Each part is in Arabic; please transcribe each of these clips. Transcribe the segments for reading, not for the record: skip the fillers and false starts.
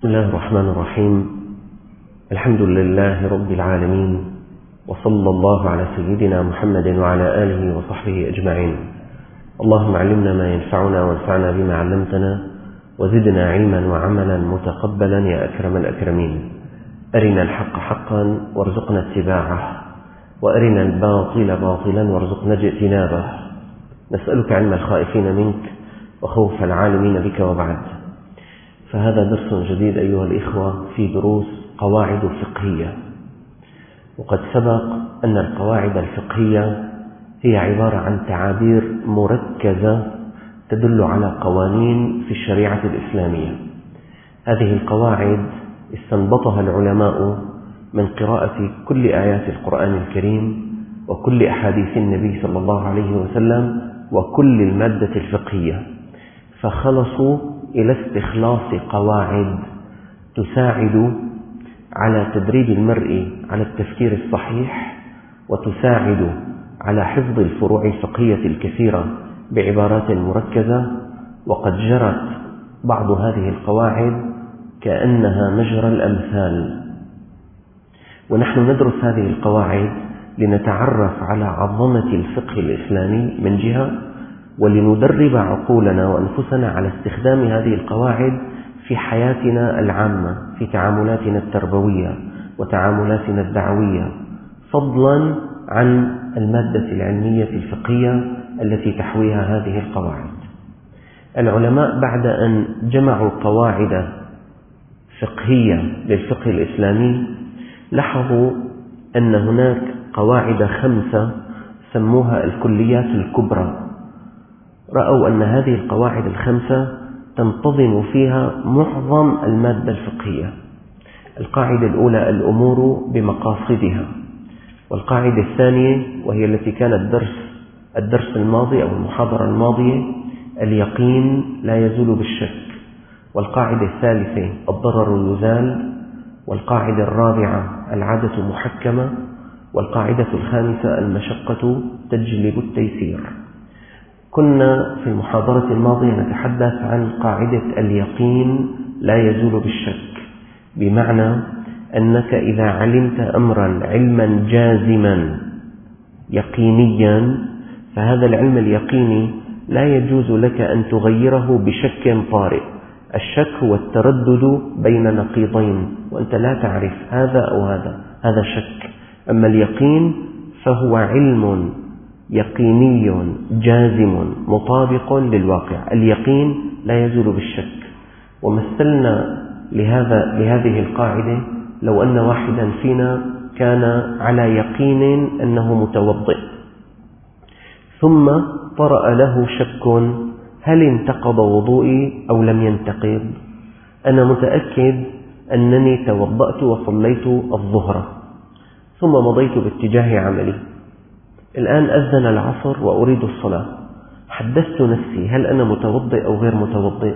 بسم الله الرحمن الرحيم. الحمد لله رب العالمين، وصلى الله على سيدنا محمد وعلى آله وصحبه أجمعين. اللهم علمنا ما ينفعنا وانفعنا بما علمتنا وزدنا علما وعملا متقبلا يا أكرم الأكرمين. أرنا الحق حقا وارزقنا اتباعه، وأرنا الباطل باطلا وارزقنا اجتنابه. نسألك علم الخائفين منك وخوف العالمين بك. وبعد، فهذا درس جديد أيها الإخوة في دروس قواعد فقهية. وقد سبق أن القواعد الفقهية هي عبارة عن تعابير مركزة تدل على قوانين في الشريعة الإسلامية. هذه القواعد استنبطها العلماء من قراءة كل آيات القرآن الكريم وكل أحاديث النبي صلى الله عليه وسلم وكل المادة الفقهية، فخلصوا إلى استخلاص قواعد تساعد على تدريب المرء على التفكير الصحيح، وتساعد على حفظ الفروع الفقهية الكثيرة بعبارات مركزة. وقد جرت بعض هذه القواعد كأنها مجرى الأمثال، ونحن ندرس هذه القواعد لنتعرف على عظمة الفقه الإسلامي من جهة، ولندرب عقولنا وأنفسنا على استخدام هذه القواعد في حياتنا العامة، في تعاملاتنا التربوية وتعاملاتنا الدعوية، فضلا عن المادة العلمية الفقهية التي تحويها هذه القواعد. العلماء بعد أن جمعوا قواعد فقهية للفقه الإسلامي لاحظوا أن هناك قواعد 5 سموها الكليات الكبرى. رأوا أن هذه القواعد 5 تنتظم فيها معظم المادة الفقهية. القاعدة الأولى: الأمور بمقاصدها. والقاعدة الثانية، وهي التي كانت الدرس الماضي أو المحاضرة الماضية: اليقين لا يزول بالشك. والقاعدة الثالثة: الضرر يزال. والقاعدة الرابعة: العادة محكمة. والقاعدة الخامسة: المشقة تجلب التيسير. كنا في المحاضرة الماضية نتحدث عن قاعدة اليقين لا يزول بالشك، بمعنى أنك إذا علمت أمرا علما جازما يقينيا، فهذا العلم اليقيني لا يجوز لك أن تغيره بشك طارئ. الشك هو التردد بين نقيضين وأنت لا تعرف هذا أو هذا شك. أما اليقين فهو علم يقيني جازم مطابق للواقع. اليقين لا يزول بالشك. ومثلنا لهذه القاعدة لو أن واحدا فينا كان على يقين أنه متوضئ، ثم طرأ له شك: هل انتقض وضوئي أو لم ينتقض؟ أنا متأكد أنني توضأت وصليت الظهر، ثم مضيت باتجاه عملي. الآن أذن العصر وأريد الصلاة. حدثت نفسي: هل أنا متوضئ أو غير متوضئ؟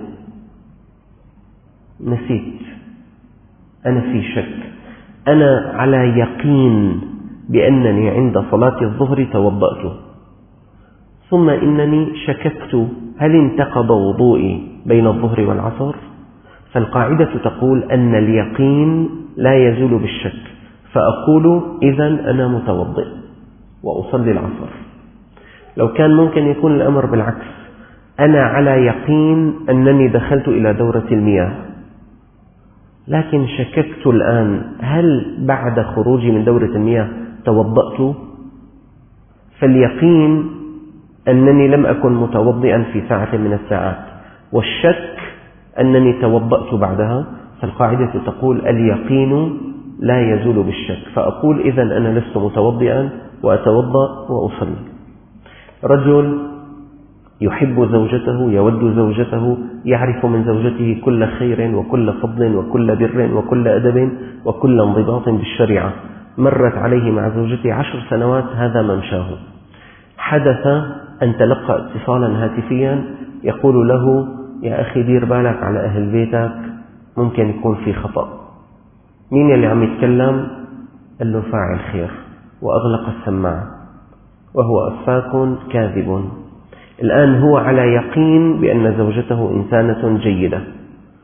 نسيت، أنا في شك. أنا على يقين بأنني عند صلاة الظهر توضأت، ثم إنني شككت: هل انتقض وضوئي بين الظهر والعصر؟ فالقاعدة تقول أن اليقين لا يزول بالشك، فأقول إذن أنا متوضئ وأصلي العصر. لو كان ممكن يكون الأمر بالعكس: أنا على يقين أنني دخلت إلى دورة المياه، لكن شككت الآن هل بعد خروجي من دورة المياه توضأت؟ فاليقين أنني لم أكن متوضئا في ساعة من الساعات، والشك أنني توضأت بعدها. فالقاعدة تقول اليقين لا يزول بالشك، فأقول إذن أنا لست متوضئا وأتوضأ وأصلي. رجل يحب زوجته، يود زوجته، يعرف من زوجته كل خير وكل فضل وكل بر وكل أدب وكل انضباط بالشريعة، مرت عليه مع زوجته 10 سنوات هذا ممشاه. حدث أن تلقى اتصالا هاتفيا يقول له: يا أخي دير بالك على أهل بيتك، ممكن يكون في خطأ. مين اللي عم يتكلم؟ قال له: فاعل خير، وأغلق السماعة، وهو أفاك كاذب. الآن هو على يقين بأن زوجته إنسانة جيدة،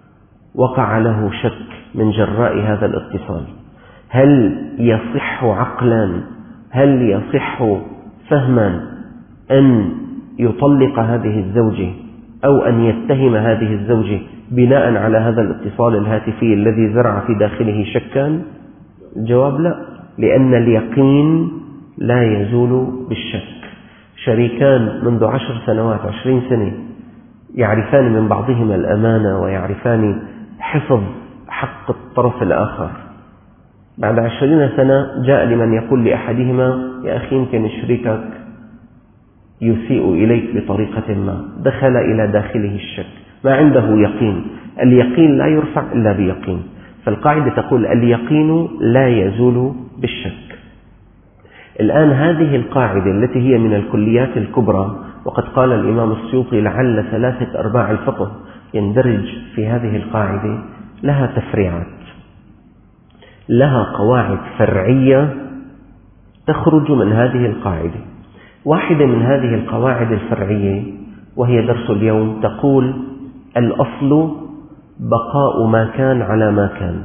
وقع له شك من جراء هذا الاتصال، هل يصح عقلا، هل يصح فهما أن يطلق هذه الزوجة أو أن يتهم هذه الزوجة بناء على هذا الاتصال الهاتفي الذي زرع في داخله شكا؟ الجواب لا، لأن اليقين لا يزول بالشك. شريكان منذ 10 سنوات 20 سنة يعرفان من بعضهما الأمانة ويعرفان حفظ حق الطرف الآخر، بعد 20 سنة جاء لمن يقول لأحدهما يا أخي يمكن شريكك يسيء إليك بطريقة ما، دخل إلى داخله الشك، ما عنده يقين. اليقين لا يرفع إلا بيقين، فالقاعدة تقول اليقين لا يزول بالشك. الآن هذه القاعدة التي هي من الكليات الكبرى، وقد قال الإمام السيوطي لعل 3/4 الفقه يندرج في هذه القاعدة، لها تفريعات، لها قواعد فرعية تخرج من هذه القاعدة. واحدة من هذه القواعد الفرعية وهي درس اليوم تقول الأصل بقاء ما كان على ما كان،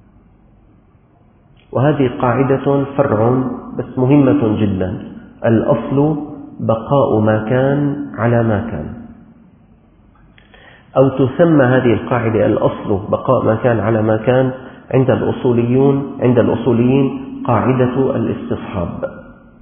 وهذه قاعدة فرع بس مهمة جدا. الأصل بقاء ما كان على ما كان، أو تسمى هذه القاعدة الأصل بقاء ما كان على ما كان عند الأصوليين قاعدة الاستصحاب،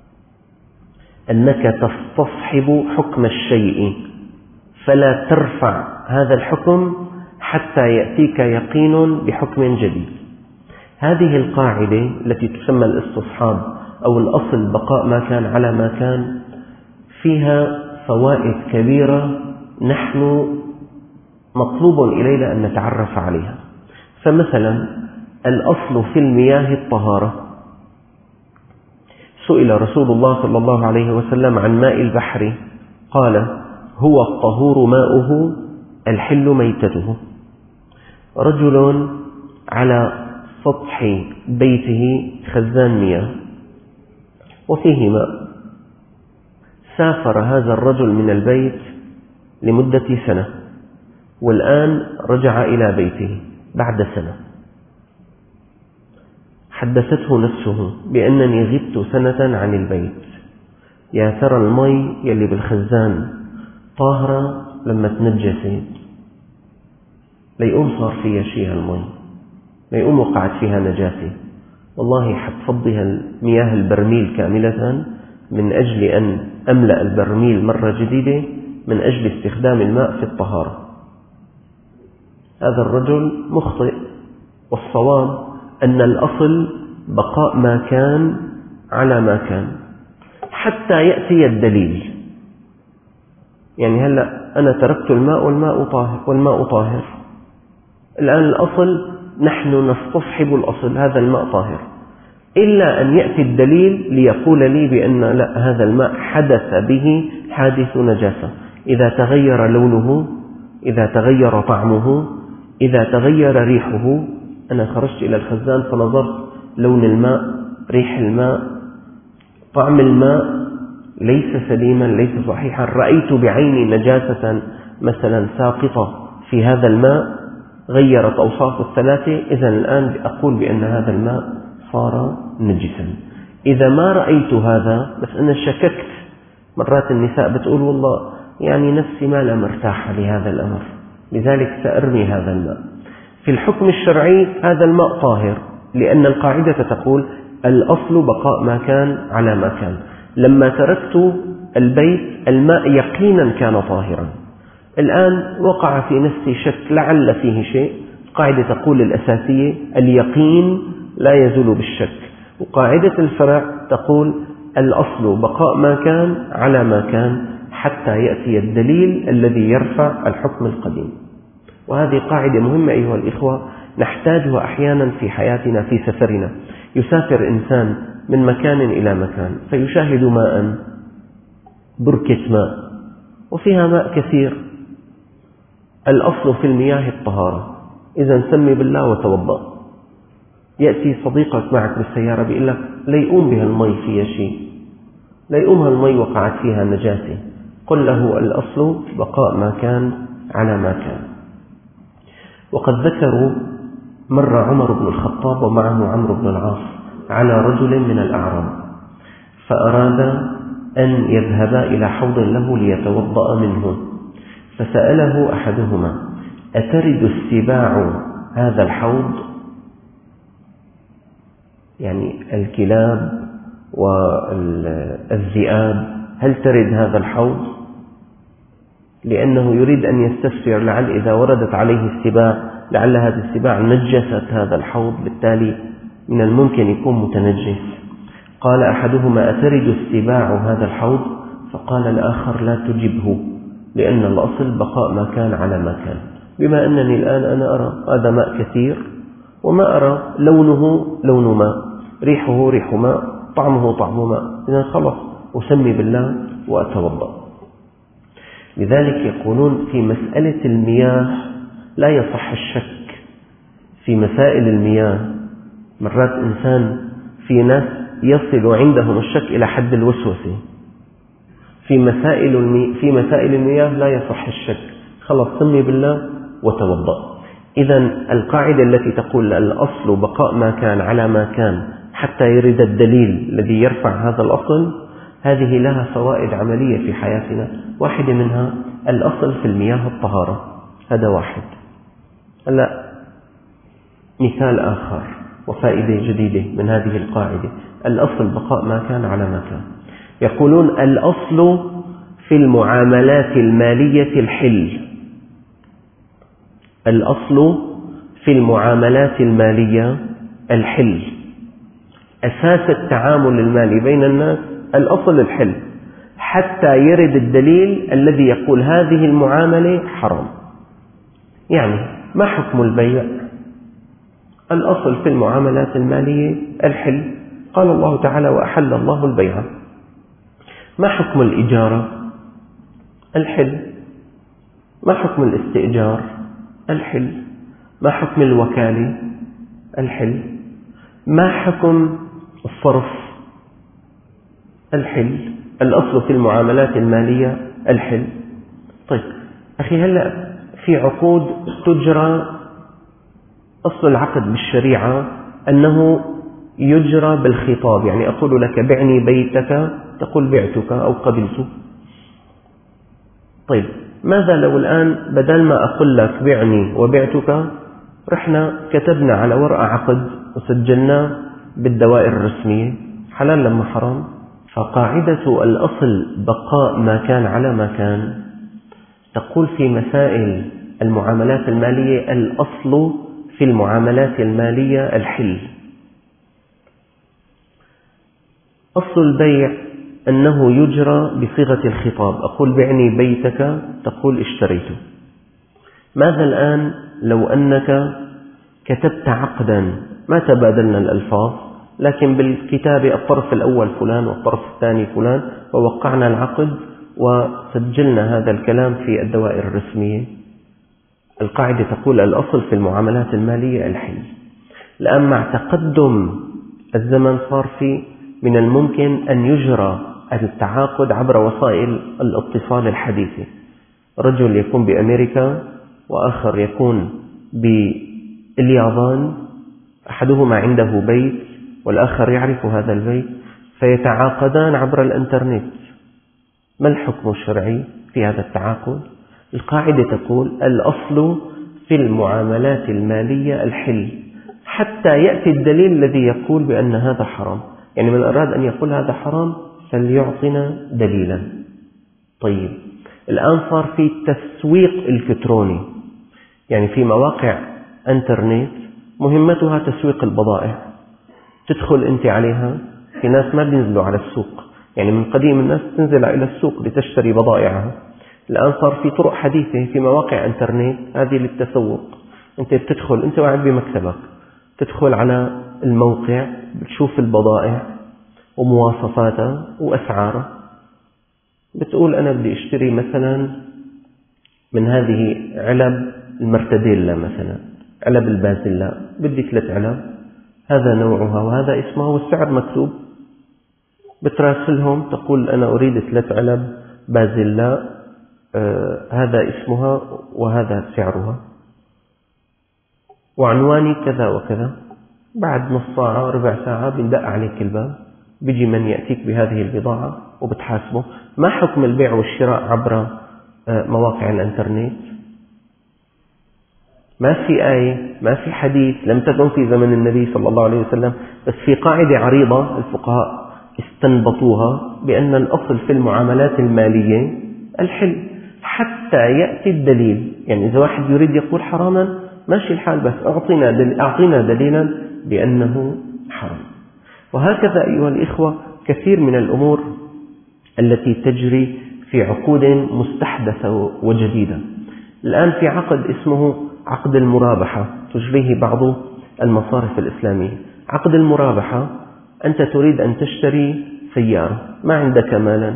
أنك تستصحب حكم الشيء فلا ترفع هذا الحكم حتى يأتيك يقين بحكم جديد. هذه القاعدة التي تسمى الاستصحاب أو الأصل بقاء ما كان على ما كان فيها فوائد كبيرة نحن مطلوب إلينا أن نتعرف عليها. فمثلا الأصل في المياه الطهارة. سئل رسول الله صلى الله عليه وسلم عن ماء البحر قال هو الطهور ماؤه الحل ميتته. رجل على سطح بيته خزان مياه وفيه ماء، سافر هذا الرجل من البيت لمدة سنة والآن رجع إلى بيته بعد سنة. حدثته نفسه بأنني غبت سنة عن البيت، يا ترى المي يلي بالخزان طاهرة لما تنجست؟ ليقوم صار فيها شيء المي، ليقوم وقعت فيها نجاسة، والله حتفضيها المياه البرميل كاملة من أجل أن أملأ البرميل مرة جديدة من أجل استخدام الماء في الطهارة. هذا الرجل مخطئ، والصواب أن الأصل بقاء ما كان على ما كان حتى يأتي الدليل. يعني هلأ أنا تركت الماء والماء طاهر، الآن الأصل نحن نستصحب الأصل، هذا الماء طاهر، إلا أن يأتي الدليل ليقول لي بأن لا، هذا الماء حدث به حادث نجاسة. إذا تغير لونه، إذا تغير طعمه، إذا تغير ريحه، أنا خرجت إلى الخزان فنظرت لون الماء، ريح الماء، طعم الماء ليس سليما، ليس صحيحا، رأيت بعيني نجاسة مثلا ساقطة في هذا الماء غيرت أوصافه الثلاثة، إذن الآن أقول بأن هذا الماء صار نجسا. إذا ما رأيت هذا بس أنا شككت، مرات النساء بتقول والله يعني نفسي ما لا مرتاحة لهذا الأمر لذلك سأرمي هذا الماء. في الحكم الشرعي هذا الماء طاهر، لأن القاعدة تقول الأصل بقاء ما كان على ما كان. لما تركت البيت الماء يقينا كان طاهرا، الآن وقع في نفسي شك لعل فيه شيء، قاعدة تقول الأساسية اليقين لا يزول بالشك، وقاعدة الفرع تقول الأصل بقاء ما كان على ما كان حتى يأتي الدليل الذي يرفع الحكم القديم. وهذه قاعدة مهمة أيها الإخوة نحتاجها أحيانا في حياتنا، في سفرنا. يسافر إنسان من مكان إلى مكان فيشاهد ماء، بركة ماء وفيها ماء كثير، الأصل في المياه الطهارة، إذا سمي بالله وتوضأ. يأتي صديقك معك بالسيارة بيقول لك ليقوم بها المي فيها شيء، ليقومها المي وقعت فيها نجاسة، قل له الأصل بقاء ما كان على ما كان. وقد ذكروا مر عمر بن الخطاب ومعه عمرو بن العاص على رجل من الأعراب، فأراد أن يذهبا إلى حوض له ليتوضأ منه، فسأله أحدهما: أترد السباع هذا الحوض؟ يعني الكلاب والذئاب هل ترد هذا الحوض؟ لأنه يريد أن يستفسر لعل إذا وردت عليه السباع لعل هذه السباع نجست هذا الحوض، بالتالي من الممكن يكون متنجس. قال أحدهما: أترد السباع هذا الحوض؟ فقال الآخر: لا تجبه، لأن الأصل بقاء ما كان على ما كان. بما أنني الآن أنا أرى هذا ماء كثير وما أرى لونه لون ماء، ريحه ريح ماء، طعمه طعم ماء، إذن خلص أسمي بالله وأتوضأ. لذلك يقولون في مسألة المياه لا يصح الشك. في مسائل المياه مرات إنسان في ناس يصل عندهم الشك إلى حد الوسوسة. في مسائل المياه لا يصح الشك، خلص سمي بالله وتوضأ. إذن القاعدة التي تقول الأصل بقاء ما كان على ما كان حتى يرد الدليل الذي يرفع هذا الأصل، هذه لها فوائد عملية في حياتنا. واحدة منها الأصل في المياه الطهارة، هذا واحد. هلا مثال آخر وفائدة جديدة من هذه القاعدة: الأصل بقاء ما كان على ما كان. يقولون الأصل في المعاملات المالية الحل. الأصل في المعاملات المالية الحل. أساس التعامل المالي بين الناس الأصل الحل، حتى يرد الدليل الذي يقول هذه المعاملة حرام. يعني ما حكم البيع؟ الأصل في المعاملات المالية الحل، قال الله تعالى: وأحل الله البيع. ما حكم الإجارة؟ الحل. ما حكم الاستئجار؟ الحل. ما حكم الوكالة؟ الحل. ما حكم الصرف؟ الحل. الأصل في المعاملات المالية الحل. طيب أخي، هلأ في عقود تجرى، أصل العقد بالشريعة أنه يجرى بالخطاب، يعني أقول لك بعني بيتك تقول بعتك أو قبلت. طيب ماذا لو الآن بدل ما أقول لك بعني وبعتك رحنا كتبنا على ورقة عقد وسجلناه بالدوائر الرسمية؟ حلال لما حرام؟ فقاعدة الأصل بقاء ما كان على ما كان تقول في مسائل المعاملات المالية الأصل في المعاملات المالية الحل. أصل البيع أنه يجرى بصيغة الخطاب، أقول بعني بيتك تقول اشتريته. ماذا الآن لو أنك كتبت عقدا ما تبادلنا الألفاظ، لكن بالكتابة الطرف الأول فلان والطرف الثاني فلان، ووقعنا العقد وسجلنا هذا الكلام في الدوائر الرسمية؟ القاعدة تقول الأصل في المعاملات المالية الحل. الآن مع تقدم الزمن صار في من الممكن أن يجرى التعاقد عبر وسائل الاتصال الحديثة. رجل يكون بأمريكا وآخر يكون باليابان، أحدهما عنده بيت والآخر يعرف هذا البيت، فيتعاقدان عبر الإنترنت. ما الحكم الشرعي في هذا التعاقد؟ القاعدة تقول الأصل في المعاملات المالية الحل، حتى يأتي الدليل الذي يقول بأن هذا حرام. يعني من أراد أن يقول هذا حرام فليعطنا دليلا. طيب الآن صار في تسويق إلكتروني، يعني في مواقع انترنت مهمتها تسويق البضائع. تدخل أنت عليها، في ناس ما بينزلوا على السوق، يعني من قديم الناس تنزل إلى السوق لتشتري بضائعها. الآن صار في طرق حديثة في مواقع انترنت هذه للتسوق. أنت بتدخل، أنت قاعد بمكتبك، تدخل على الموقع بتشوف البضائع ومواصفاتها وأسعارها، بتقول أنا بدي أشتري مثلا من هذه علب المرتديلا، مثلا علب البازيلا، بدي 3 علب، هذا نوعها وهذا اسمها والسعر مكتوب. بتراسلهم تقول أنا أريد 3 علب بازيلا، هذا اسمها وهذا سعرها. وعنواني كذا وكذا، بعد نص ساعة ربع ساعة بندق عليك الباب، بيجي من يأتيك بهذه البضاعة وبتحاسبه. ما حكم البيع والشراء عبر مواقع الانترنت؟ ما في آية، ما في حديث، لم تكن في زمن النبي صلى الله عليه وسلم، بس في قاعدة عريضة الفقهاء استنبطوها بأن الأصل في المعاملات المالية الحل حتى يأتي الدليل. يعني إذا واحد يريد يقول حراما ماشي الحال، بس أعطينا دليلا بأنه حرام. وهكذا أيها الإخوة كثير من الأمور التي تجري في عقود مستحدثة وجديدة. الآن في عقد اسمه عقد المرابحة تجريه بعض المصارف الإسلامية. عقد المرابحة، أنت تريد أن تشتري سيارة، ما عندك مالا،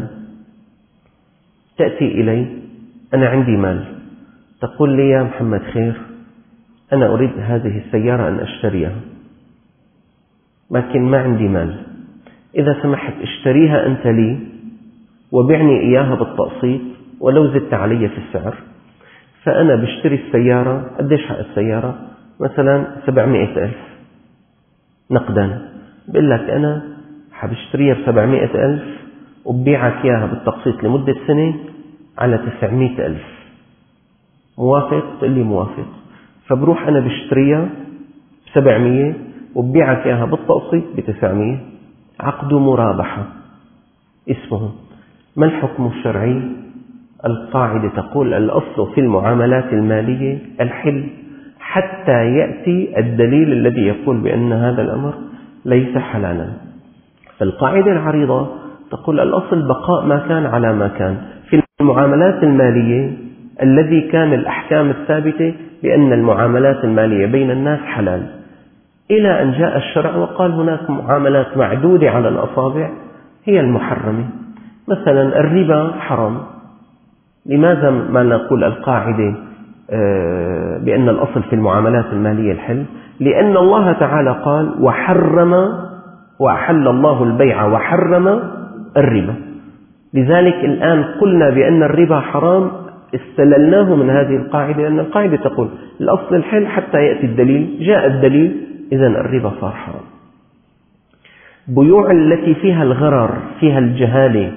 تأتي إلي، أنا عندي مال، تقول لي يا محمد خير، أنا أريد هذه السيارة أن أشتريها لكن ما عندي مال، إذا سمحت اشتريها أنت لي وبعني إياها بالتقسيط ولو زدت علي في السعر. فأنا بشتري السيارة، قديش حق السيارة؟ مثلا 700,000 نقدا. بقول لك أنا حبشتريها ب700,000 وببيعك إياها بالتقسيط لمدة سنة على 900,000. موافق؟ تقول لي موافق. فبروح أنا بشتريها ب700 وببيعك إياها بالتقسيط ب900. عقد مرابحة اسمه. ما الحكم الشرعي؟ القاعدة تقول الأصل في المعاملات المالية الحل حتى يأتي الدليل الذي يقول بأن هذا الأمر ليس حلالا. فالقاعدة العريضة تقول الأصل بقاء ما كان على ما كان. في المعاملات المالية الذي كان الأحكام الثابتة بأن المعاملات المالية بين الناس حلال، إلى أن جاء الشرع وقال هناك معاملات معدودة على الأصابع هي المحرمة. مثلا الربا حرام. لماذا ما نقول القاعدة بأن الأصل في المعاملات المالية الحل؟ لأن الله تعالى قال وأحل الله البيع وحرم الربا. لذلك الآن قلنا بأن الربا حرام، استللناه من هذه القاعدة، لأن القاعدة تقول الأصل الحل حتى يأتي الدليل، جاء الدليل إذن الربا صار حرام. بيوع التي فيها الغرر، فيها الجهالة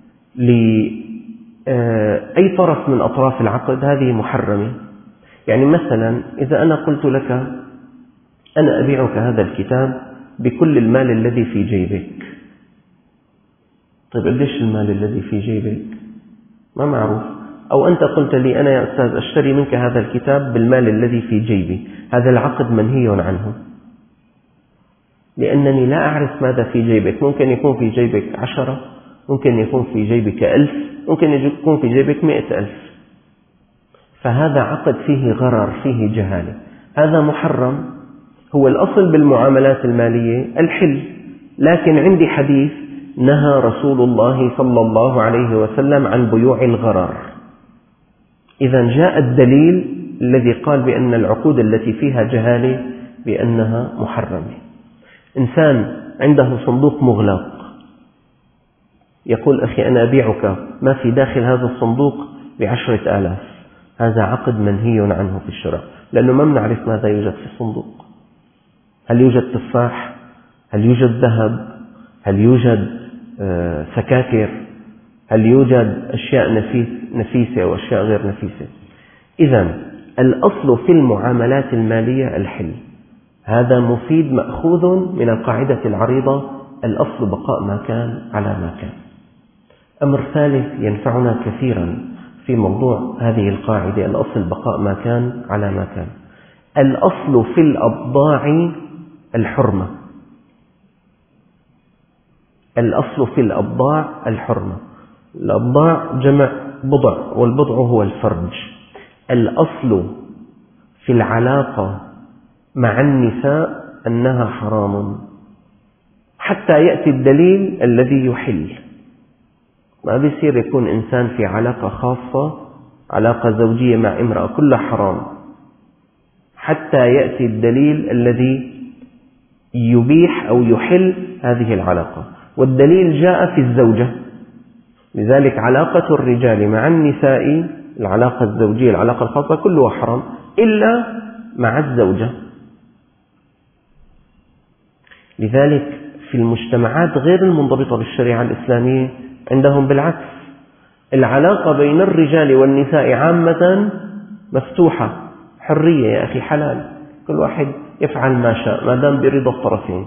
لأي طرف من أطراف العقد، هذه محرمة. يعني مثلا إذا أنا قلت لك أنا أبيعك هذا الكتاب بكل المال الذي في جيبك. طيب قديش المال الذي في جيبك؟ ما معروف. أو أنت قلت لي أنا يا أستاذ أشتري منك هذا الكتاب بالمال الذي في جيبي، هذا العقد منهي عنه، لأنني لا أعرف ماذا في جيبك. ممكن يكون في جيبك 10، ممكن يكون في جيبك 1000، ممكن يكون في جيبك 100,000. فهذا عقد فيه غرر، فيه جهالة، هذا محرم. هو الأصل بالمعاملات المالية الحل، لكن عندي حديث نهى رسول الله صلى الله عليه وسلم عن بيوع الغرر. إذا جاء الدليل الذي قال بأن العقود التي فيها جهالة بأنها محرمة. إنسان عنده صندوق مغلق، يقول أخي أنا أبيعك ما في داخل هذا الصندوق ب10,000. هذا عقد منهي عنه في الشرع، لأنه ما بنعرف ماذا يوجد في الصندوق. هل يوجد تفاح؟ هل يوجد ذهب؟ هل يوجد سكاكر؟ هل يوجد أشياء نفيسة أو أشياء غير نفيسة؟ إذن الأصل في المعاملات المالية الحل. هذا مفيد مأخوذ من القاعدة العريضة الأصل بقاء ما كان على ما كان. أمر ثالث ينفعنا كثيرا في موضوع هذه القاعدة الأصل بقاء ما كان على ما كان. الأصل في الأبضاع الحرمة. الأصل في الأبضاع الحرمة. الأبضاع جمع بضع، والبضع هو الفرج. الأصل في العلاقة مع النساء أنها حرام حتى يأتي الدليل الذي يحل. ما بيصير يكون إنسان في علاقة خاصة، علاقة زوجية مع امرأة، كلها حرام حتى يأتي الدليل الذي يبيح أو يحل هذه العلاقة. والدليل جاء في الزوجة. لذلك علاقة الرجال مع النساء، العلاقة الزوجية، العلاقة الخاصة، كلها حرام إلا مع الزوجة. لذلك في المجتمعات غير المنضبطة بالشريعة الإسلامية عندهم بالعكس، العلاقة بين الرجال والنساء عامة مفتوحة، حرية يا أخي، حلال، كل واحد يفعل ما شاء ما دام برضا الطرفين.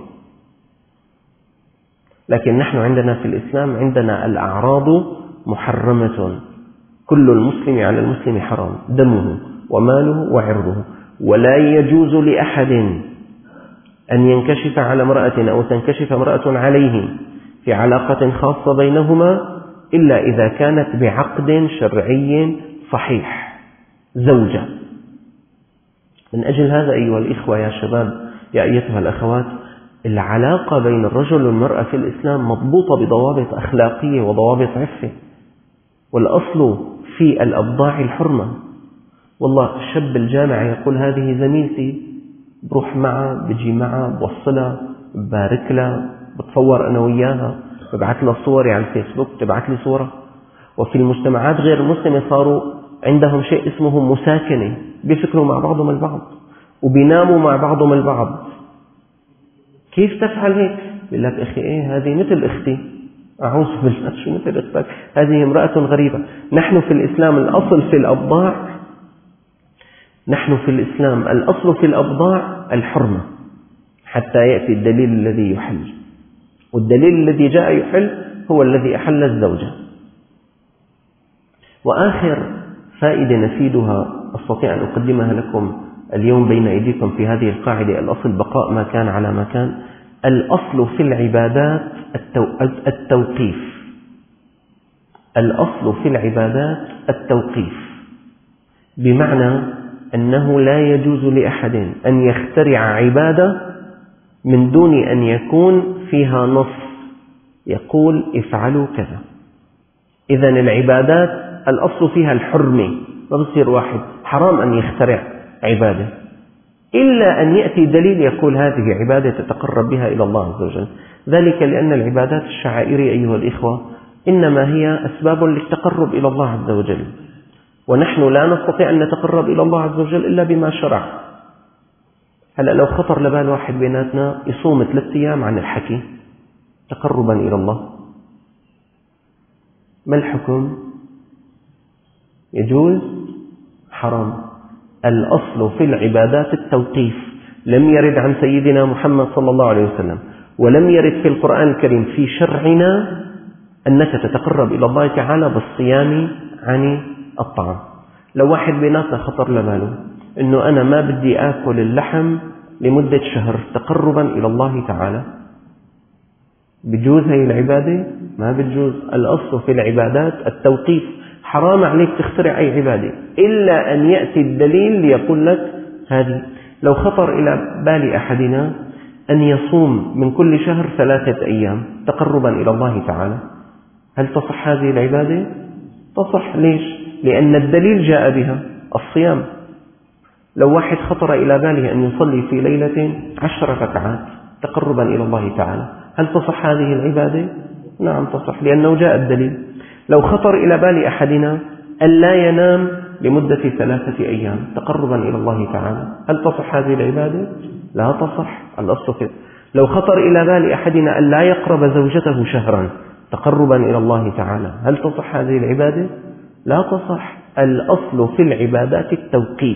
لكن نحن عندنا في الإسلام عندنا الأعراض محرمة، كل المسلم على المسلم حرام، دمه وماله وعرضه، ولا يجوز لأحد أن ينكشف على امرأة أو تنكشف امرأة عليه في علاقة خاصة بينهما إلا إذا كانت بعقد شرعي صحيح، زوجة. من أجل هذا أيها الإخوة يا شباب يا أيتها الأخوات، العلاقة بين الرجل والمرأة في الإسلام مضبوطة بضوابط أخلاقية وضوابط عفة، والأصل في الأبضاع الحرمة. والله الشاب الجامع يقول هذه زميلتي، بروح معها، بجي معها، بوصلها، ببارك لها، بتصور أنا وياها، ببعث لها صوري على الفيسبوك، تبعث لي صورة. وفي المجتمعات غير المسلمة صاروا عندهم شيء اسمه مساكنة، بيفكروا مع بعضهم البعض وبيناموا مع بعضهم البعض. كيف تفعل هيك؟ يقول لك أخي إيه هذه مثل أختي. أعوذ بالله، شو مثل أختك؟ هذه امرأة غريبة. نحن في الإسلام الأصل في الأبضاع، نحن في الإسلام الأصل في الأبضاع الحرمة حتى يأتي الدليل الذي يحل، والدليل الذي جاء يحل هو الذي أحل الزوجة. وآخر فائدة نفيدها أستطيع أن أقدمها لكم اليوم بين أيديكم في هذه القاعدة، الأصل بقاء ما كان على ما كان. الأصل في العبادات التوقيف. الأصل في العبادات التوقيف، بمعنى أنه لا يجوز لأحد أن يخترع عبادة من دون أن يكون فيها نص يقول افعلوا كذا. إذن العبادات الأصل فيها الحرمة، ما بصير واحد حرام أن يخترع عبادة إلا أن يأتي دليل يقول هذه عبادة تتقرب بها إلى الله عز وجل. ذلك لأن العبادات الشعائرية أيها الإخوة إنما هي أسباب للتقرب إلى الله عز وجل، ونحن لا نستطيع أن نتقرب إلى الله عز وجل إلا بما شرع. هلأ لو خطر لبال واحد بيناتنا يصوم 3 أيام عن الحكي تقربا إلى الله، ما الحكم؟ يجوز؟ حرام. الأصل في العبادات التوقيف، لم يرد عن سيدنا محمد صلى الله عليه وسلم ولم يرد في القرآن الكريم في شرعنا أنك تتقرب إلى الله تعالى بالصيام عن الطعام. لو واحد بيناتنا خطر لباله أنه أنا ما بدي آكل اللحم لمدة شهر تقربا إلى الله تعالى، بجوز هي العبادة؟ ما بتجوز. الأصل في العبادات التوقيف، حرام عليك تخترع أي عبادة إلا أن يأتي الدليل ليقول لك هذه. لو خطر إلى بال أحدنا أن يصوم من كل شهر 3 أيام تقربا إلى الله تعالى، هل تصح هذه العبادة؟ تصح. ليش؟ لأن الدليل جاء بها، الصيام. لو واحد خطر إلى باله أن يصلي في ليلة 10 ركعات تقربا إلى الله تعالى، هل تصح هذه العبادة؟ نعم تصح، لأنه جاء الدليل. لو خطر إلى بال أحدنا أن لا ينام لمدة 3 أيام تقربا إلى الله تعالى، هل تصح هذه العبادة؟ لا تصح. الأصل في. لو خطر إلى بال أحدنا أن لا يقرب زوجته شهرا تقربا إلى الله تعالى، هل تصح هذه العبادة؟ لا تصح. الأصل في العبادات التوقيف.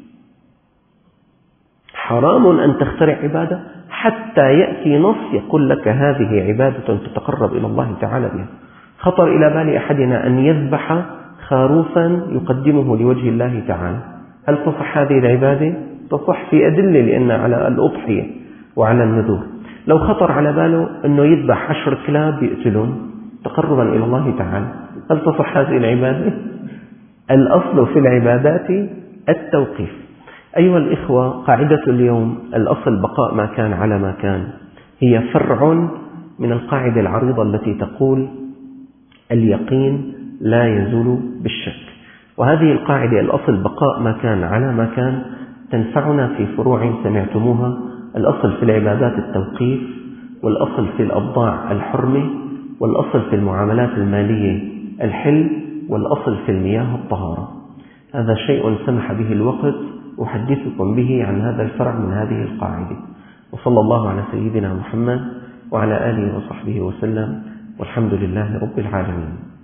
حرام أن تخترع عبادة حتى يأتي نص يقول لك هذه عبادة تتقرب إلى الله تعالى بها. خطر إلى بال أحدنا أن يذبح خروفا يقدمه لوجه الله تعالى، هل تصح هذه العبادة؟ تصح في أدلة، لأن على الأضحية وعلى النذور. لو خطر على باله أنه يذبح 10 كلاب يقتلون تقربا إلى الله تعالى، هل تصح هذه العبادة؟ الأصل في العبادات التوقيف. أيها الإخوة، قاعدة اليوم الأصل بقاء ما كان على ما كان هي فرع من القاعدة العريضة التي تقول اليقين لا يزول بالشك. وهذه القاعدة الأصل بقاء ما كان على ما كان تنفعنا في فروع سمعتموها. الأصل في العبادات التوقيف، والأصل في الأبضاع الحرمة، والأصل في المعاملات المالية الحل، والأصل في المياه الطهارة. هذا شيء سمح به الوقت أحدثكم به عن هذا الفرع من هذه القاعدة. وصلى الله على سيدنا محمد وعلى آله وصحبه وسلم، والحمد لله رب العالمين.